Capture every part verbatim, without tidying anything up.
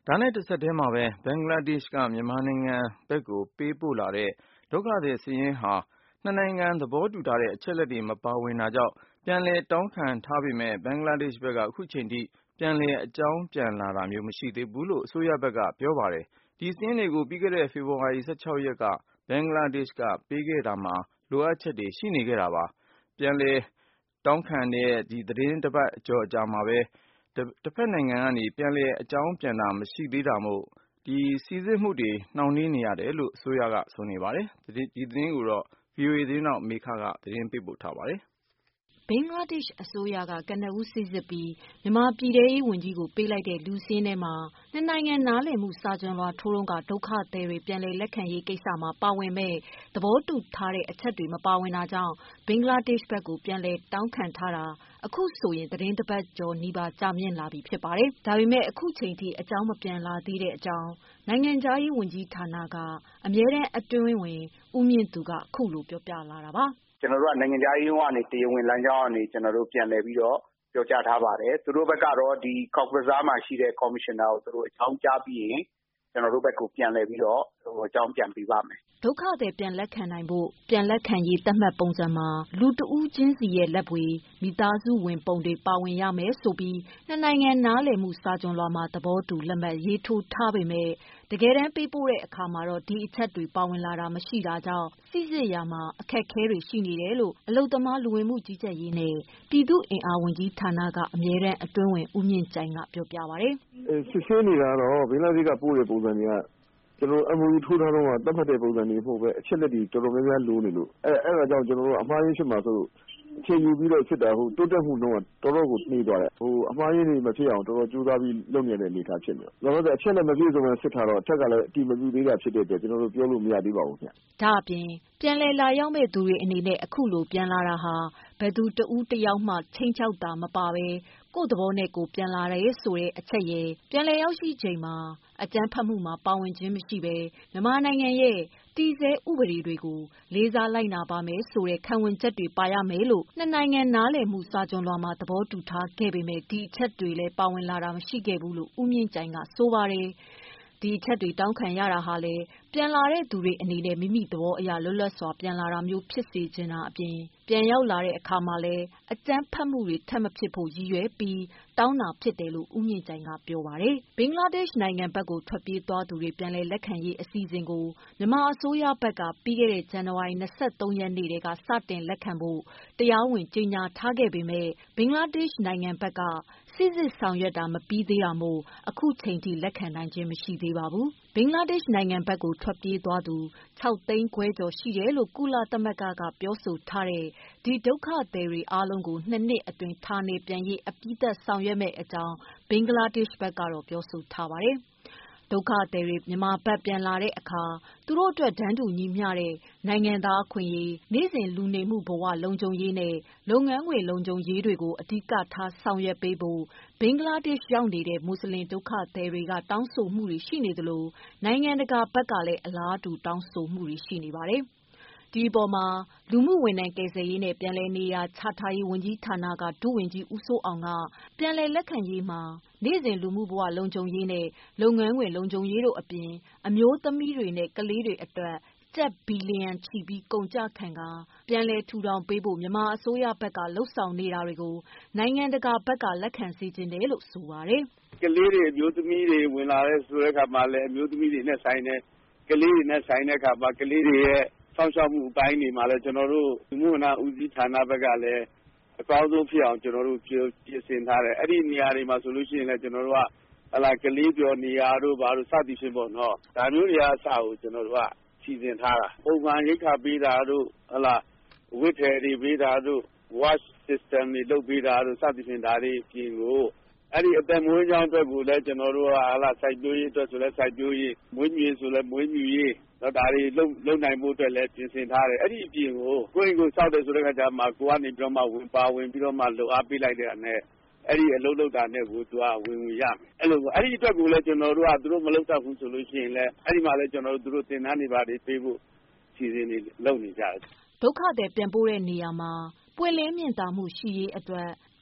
ဒါနဲ့တစ်ဆက်တည်းမှာပဲဘင်္ဂလားဒေ့ရှ်ကမြန်မာနိုင်ငံဘက်ကိုပေးပို့လာတဲ့ဒုက္ခသည်စာရင်းဟာနှစ်နိုင်ငံသဘောတူထားတဲ့အချက်လက်တွေမပါဝင်တာကြောင့်ပြန်လည်တောင်းခံထားပေမဲ့ဘင်္ဂလားဒေ့ရှ်ဘက်ကအခုချိန်ထိပြန်လည်အကြောင်းပြန်လာတာမျိုးမရှိသေးဘူးလို့အစိုးရဘက်ကပြောပါတယ်။ဒီစာရင်းတွေကိုပြီးခဲ့တဲ့ဖေဖော်ဝါရီလ ၁၆ ရက်ကဘင်္ဂလားဒေ့ရှ်ကပေးခဲ့တာမှာလိုအပ်ချက်တွေရှိနေခဲ့တာပါ။ပြန်လည်တောင်းခံတဲ့ဒီသတင်းတစ်ပတ်ကျော်အကြာမှာပဲတစ်ဖက်နိုင်ငံကနေပြန်လည်အကြောင်းပြန်တာမရှိသေးတာမို့ဒီစီစစ်မှုတွေနှောင့်နှေးနေရတယ်လို့အစိုးရကဆိုနေပါတယ်။ဒီသတင်းကိုတော့ ဗွီအိုအေ သတင်းထောက်မေခကသတင်းပေးပို့ထားပါတယ်။ဘင်္ဂလားဒေ့ရှ်အစိုးရကကနဦးစိစစ်ပြီးမြန်မာပြည်ထဲရေးဝန်ကြီးကိုပေးလိုက်တဲ့လူစာရင်းထဲမှာနှစ်နိုင်ငံနားလည်မှုစာချွန်လွှာထိုးတုန်းကဒုက္ခသည်တွေပြန်လည်လက်ခံရေးကိစ္စမှာပါဝင်မဲ့သဘောတူထားတဲ့အချက်တွေမပါဝင်တာကြောင့်ဘင်္ဂလားဒေ့ရှ်ဘက်ကိုပြန်လည်တောင်းခံထားတာအခုဆိုရင်သတင်းတစ်ပတ်ကျော်နီးပါးကြာမြင့်လာပြီဖြစ်ပါတယ်။ဒါပေမဲ့အခုချိန်ထိအကြောင်းမပြန်လာသေးတဲ့အကြောင်းနိုင်ငံခြားရေးဝန်ကြီးဌာနကအမြဲတမ်းအတွင်းဝန်ဦးမြင့်သူကအခုလိုပြောပြလာတာပါ။ကျွန်တော်တို့ကနိုင်ငံခြားရေးဝန်ကြီးကနေတရားဝင်လမ်းကြောင်းကနေကျွန်တော်တို့ပြန်လည်ပြီးတော့ပြောကြားထားပါတယ်။သူတို့ဘက်ကတော့ဒီ Cox's Bazar မှာရှိတဲ့ Commissioner ကိုသူတို့အကြောင်းကြားပြီးရင်ကျွန်တော်တို့ဘက်ကိုပြန်လည်ပြီးတော့အကြောင်းပြန်ပေးပါမယ်။ဒုက္ခသည်ပြန်လက်ခံနိုင်ဖို့ပြန်လက်ခံရေးသတ်မှတ်ပုံစံမှာလူတဦးချင်းစီရဲ့လက်ပွေမိသားစုဝင်ပုံတွေပါဝင်ရမယ်ဆိုပြီးနှစ်နိုင်ငံနားလည်မှုစာချွန်လွှာမှာသဘောတူလက်မှတ်ရေးထိုးထားပေမဲ့တကယ်တမ်းပေးပို့တဲ့အခါမှာတော့ဒီအချက်တွေပါဝင်လာတာမရှိတာကြောင့်စိစစ်ရာမှာအခက်အခဲတွေရှိနေတယ်လို့အလုပ်သမားလူဝင်မှုကြီးကြပ်ရေးနဲ့ပြည်သူ့အင်အားဝန်ကြီးဌာနကအမြဲတမ်းအတွင်းဝန်ဦးမြင့်ကြိုင်ကပြောပြပါတယ်။စစ်ဆေးနေတာတော့ဘင်္ဂလားဒေ့ရှ်ကပို့တဲ့ပုံစံတွေကကျွန်တော် M O U ထိုးထားတော့သတ်မှတ်တဲ့ပုံစံတွေဖို့ပဲအချက်လက်တွေတော်တော်များများလိုနေလို့အဲအဲဒါကြောင့်ကျွန်တော်တို့အမှားရင်းဖြစ်မှာဆိုလို့အချိန်ယူပြီးတော့စစ်တာဟိုတိုးတက်မှုတော့တော်တော်ကိုနှေးသွားတယ်ဟိုအမှားရင်းတွေမဖြစ်အောင်တော်တော်ကြိုးစားပြီးလုပ်နေတဲ့အနေအထားဖြစ်နေတယ်။ဒါပေမဲ့အချက်လက်မပြည့်စုံတဲ့စစ်ထားတော့အထက်ကလည်းအတိမပြုသေးတာဖြစ်တဲ့အတွက်ကျွန်တော်တို့ပြောလို့မရသေးပါဘူးခင်ဗျ။ဒါအပြင်ပြန်လည်လာရောက်မဲ့သူတွေအနေနဲ့အခုလိုပြန်လာတာဟာဘယ်သူတဦးတယောက်မှချိန်ချောက်တာမပါပဲကိုယ့်သဘောနဲ့ကိုယ်ပြန်လာတယ်ဆိုတဲ့အချက်ရယ်ပြန်လည်ရောက်ရှိချိန်မှာအကြမ်းဖက်မှုမှာပါဝင်ခြင်းမရှိပဲမြန်မာနိုင်ငံရဲ့တည်ဆဲဥပဒေတွေကိုလေးစားလိုက်နာပါမယ်ဆိုတဲ့ခံဝန်ချက်တွေပါရမယ်လို့နှစ်နိုင်ငံနားလည်မှုစာချွန်လွှာမှာသဘောတူထားခဲ့ပေမဲ့ဒီအချက်တွေလည်းပါဝင်လာတာမရှိခဲ့ဘူးလို့ဦးမြင့်ကြိုင်ကဆိုပါတယ်။ဒီအချက်တွေတောင်းခံရတာဟာလေပြန်လာတဲ့သူတွေအနေနဲ့မိမိသဘောအရလွတ်လပ်စွာပြန်လာတာမျိုးဖြစ်စေချင်တာအပြင်ပြန်ရောက်လာတဲ့အခါမှာလည်းအကြမ်းဖက်မှုတွေထပ်မဖြစ်ဖို့ရည်ရွယ်ပြီးတောင်းတာဖြစ်တယ်လို့ဦးမြင့်ကြိုင်ကပြောပါတယ်။ဘင်္ဂလားဒေ့ရှ်နိုင်ငံဘက်ကိုထွက်ပြေးသွားသူတွေပြန်လည်လက်ခံရေးအစီအစဉ်ကိုမြန်မာအစိုးရဘက်ကပြီးခဲ့တဲ့ဇန်နဝါရီလ ၂၃ ရက်နေ့တည်းကစတင်လက်ခံဖို့တရားဝင်ကြေညာထားခဲ့ပေမဲ့ဘင်္ဂလားဒေ့ရှ်နိုင်ငံဘက်ကစိစစ်ဆောင်ရွက်တာမပြီးသေးတာမို့အခုချိန်ထိလက်ခံနိုင်ခြင်းမရှိသေးပါဘူး။ဘင်္ဂလားဒေ့ရှ်နိုင်ငံဘက်ကိုထွက်ပြေးသွားသူခြောက်သိန်းခွဲကျော်ရှိတယ်လို့ကုလသမဂ္ဂကပြောဆိုထားတဲ့ဒီဒုက္ခသည်တွေအားလုံးကိုနှစ်နှစ်အတွင်းဌာနေပြန်ရေးအပြီးသတ်ဆောင်ရွက်မယ့်အကြောင်းဘင်္ဂလားဒေ့ရှ်ဘက်ကတော့ပြောဆိုထားပါတယ်။ဒုက္ခသည်တွေမြန်မာဘက်ပြန်လာတဲ့အခါသူတို့အတွက်တန်းတူညီမျှတဲ့နိုင်ငံသားအခွင့်အရေးနေ့စဉ်လူနေမှုဘဝလုံခြုံရေးနဲ့လုပ်ငန်းခွင်လုံခြုံရေးတွေကိုအဓိကထားဆောင်ရွက်ပေးဖို့ဘင်္ဂလားဒေ့ရှ်ရောက်နေတဲ့မွတ်စလင်ဒုက္ခသည်တွေကတောင်းဆိုမှုတွေရှိနေသလိုနိုင်ငံတကာဘက်ကလည်းအလားတူတောင်းဆိုမှုတွေရှိနေပါတယ်။ဒီအပေါ်မှာလူမှုဝန်ထမ်းကယ်ဆယ်ရေးနဲ့ပြန်လည်နေရာချထားရေးဝန်ကြီးဌာနကဒုဝန်ကြီးဦးစိုးအောင်ကပြန်လည်လက်ခံရေးမှာနေ့စဉ်လူမှုဘဝလုံခြုံရေးနဲ့လုပ်ငန်းခွင်လုံခြုံရေးတို့အပြင်အမျိုးသမီးတွေနဲ့ကလေးတွေအတွက်ကျပ်ဘီလီယံချီပြီးကုန်ကျခံကာပြန်လည်ထူထောင်ပေးဖို့မြန်မာအစိုးရဘက်ကလှုပ်ဆောင်နေတာတွေကိုနိုင်ငံတကာဘက်ကလက်ခံစေချင်တယ်လို့ဆိုပါတယ်။ကလေးတွေအမျိုးသမီးတွေဝင်လာတဲ့ဆိုတဲ့အခါမှာလည်းအမျိုးသမီးတွေနဲ့ဆိုင်တဲ့ကလေးတွေနဲ့ဆိုင်တဲ့အခါမှာကလေးတွေရဲ့စောင့်ရှောက်မှုအပိုင်းတွေမှာလည်းကျွန်တော်တို့လူမှုဝန်ထမ်းဦးစီးဌာနဘက်ကလည်းအကောင်းဆုံးဖြစ်အောင်ကျွန်တော်တို့ပြင်ဆင်ထားတယ်အဲ့ဒီနေရာတွေမှာဆိုလို့ရှိရင်လည်းကျွန်တော်တို့ကဟလာကလေးပြောနေရာတို့ဘာလို့စသည်ဖြင့်ပေါ့နော်ဒါမျိုးတွေအစားကိုကျွန်တော်တို့ကစီစဉ်ထားတာပုံမှန်ရိတ်ခါပေးတာတို့ဟလာဝိထည်တွေပေးတာတို့ wash system တွေလုပ်ပေးတာတို့စသည်ဖြင့်ဒါတွေပြင်ကိုအဲ့ဒီအသက်မွေးကြောင်းအတွက်ကိုလည်းကျွန်တော်တို့ကဟလာစိုက်ပျိုးရေးအတွက်ဆိုလဲစိုက်ပျိုးရေးမွေးမြူရေးဆိုလဲမွေးမြူရေးတော့ဒါတွေလုံလုံနိုင်မှုအတွက်လည်းပြင်ဆင်ထားတယ်အဲ့ဒီအပြင်ကိုကိုယ့်ကိုစောက်တယ်ဆိုတဲ့အခါကျမှကိုကနေပြီးတော့မှဝင်ပါဝင်ပြီးတော့မှလှုပ်အားပေးလိုက်တဲ့အနေနဲ့အဲ့ဒီအလုပ်လုပ်တာနဲ့ကိုသူကဝင်ဝင်ရမယ်အဲ့လိုအဲ့ဒီအတွက်ကိုလည်းကျွန်တော်တို့ကသူတို့မလုပ်တတ်ဘူးဆိုလို့ရှိရင်လည်းအဲ့ဒီမှာလည်းကျွန်တော်တို့သူတို့သင်တန်းတွေပါတွေပေးဖို့စီစဉ်နေလုပ်နေကြတယ်ဒုက္ခသည်ပြန်ပို့တဲ့နေရာမှာပွင့်လင်းမြင်သာမှုရှိရေးအတွက်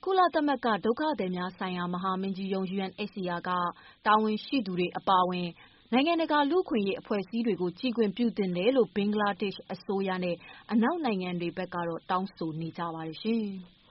ကုလသမဂ္ဂဒုက္ခသည်များဆိုင်ရာမဟာမင်းကြီးရုံး ယူအန်အိတ်စီအာ က တာဝန်ရှိသူတွေအပါအဝင် နိုင်ငံတကာလူ့အခွင့်အရေးအဖွဲ့အစည်းတွေကို ကြည့်ခွင့်ပြုသင့်တယ်လို့ ဘင်္ဂလားဒေ့ရှ်အစိုးရနဲ့ အနောက်နိုင်ငံတွေဘက်ကတော့ တောင်းဆိုနေကြပါတယ်ရှင်။